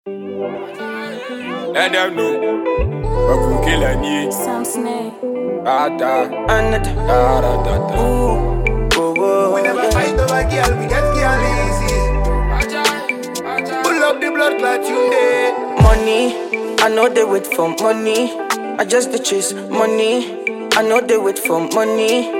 Let them know. I could kill any. Sam Snake. We never fight over girl, we get girl easy. Pull up the blood clot you day. Money, I know they wait for money. I just the chase money. I know they wait for money.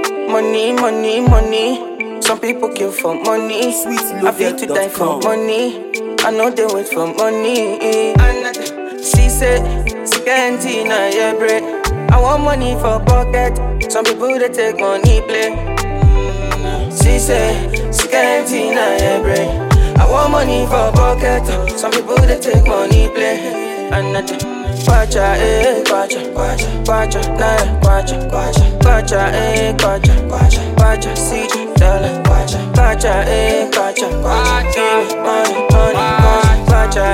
Money. Some people kill for money. I feel to die for money. I know they wait for money. She said, Scantina, yeah, bread. I want money for pocket. Some people they take money play. She said, Scantina, yeah, bread. I want money for pocket. Some people they take money play. Kwacha, kwacha, nah, kwacha, kwacha, CJ, dollar, kwacha, kwacha, give me money, kwacha,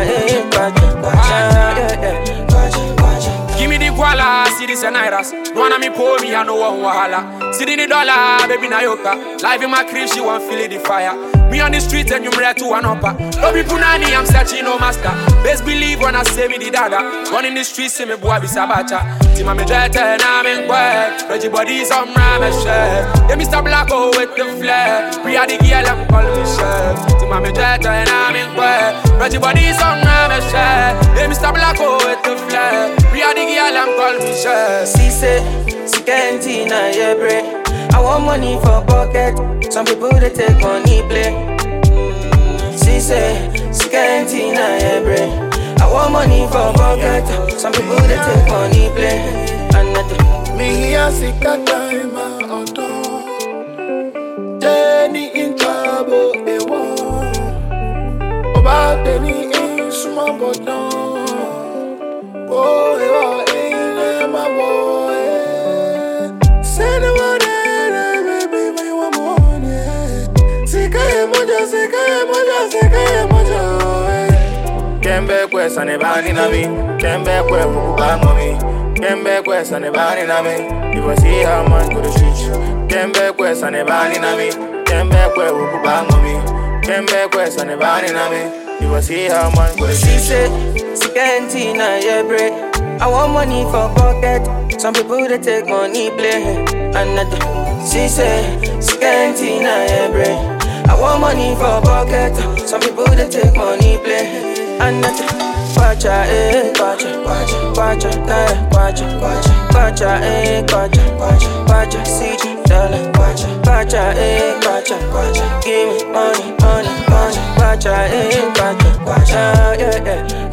yeah, kwacha. Give me the guala, cities and iras. No one me pour me, I know one wahala. See the dollar, baby Nayoka. Live in my crib, she want feel the fire. Me on the streets and you ready to one upper. No be punani, I'm searching no master. Best believe when I say me the dada. Run in the streets, see me boy be sabacha. Tima me jete na me ngwe. Reggie bodies on my chef. Yeah, Mr. Blacko with the flair. We are the girl I'm call me chef. Tima me jete na me ngwe. Reggie bodies on my chef. Yeah, Mr. Blacko with the flair. We are the girl I'm call me chef. She said, Scantina, yeah, bread. I want money for pocket. Some people they take money play. She say, Scantina, yeah, bread. I want money for pocket. Some people they take money play. Me here sick that time auto. Jenny in trouble, they want. About Jenny in small but no. Oh, you are my boy. Say the word. Kembe kwesa ne bani na mi, kembe kwe wukuba mami, kembe kwesa ne bani na mi. You will see how man go to street. Kembe kwesa ne bani na mi, kembe kwe wukuba mami, kembe kwesa ne bani na mi. You will see how man go to street. She said, Scantina, yeah, bread. I want money for pocket. Some people they take money play. She said, Scantina, yeah, bread. I want money for pocket. Some people they take money play. Kwacha, nah, kwacha, CJ, dollar, kwacha, give me money, kwacha, yeah.